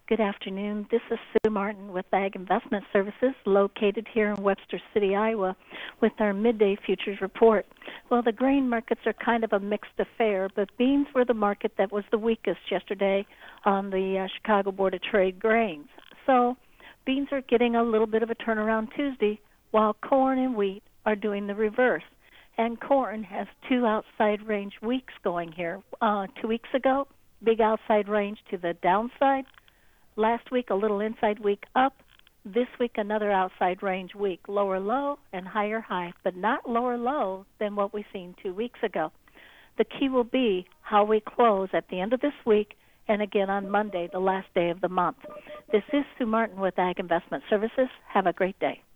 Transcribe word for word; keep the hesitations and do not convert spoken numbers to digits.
Good afternoon. This is Sue Martin with Ag Investment Services, located here in Webster City, Iowa, with our midday futures report. Well, the grain markets are kind of a mixed affair, but beans were the market that was the weakest yesterday on the uh, Chicago Board of Trade grains. So beans are getting a little bit of a turnaround Tuesday, while corn and wheat are doing the reverse. And corn has two outside range weeks going here. Uh, two weeks ago, big outside range to the downside. Last week, a little inside week up. This week, another outside range week, lower low and higher high, but not lower low than what we've seen two weeks ago. The key will be how we close at the end of this week and again on Monday, the last day of the month. This is Sue Martin with Ag Investment Services. Have a great day.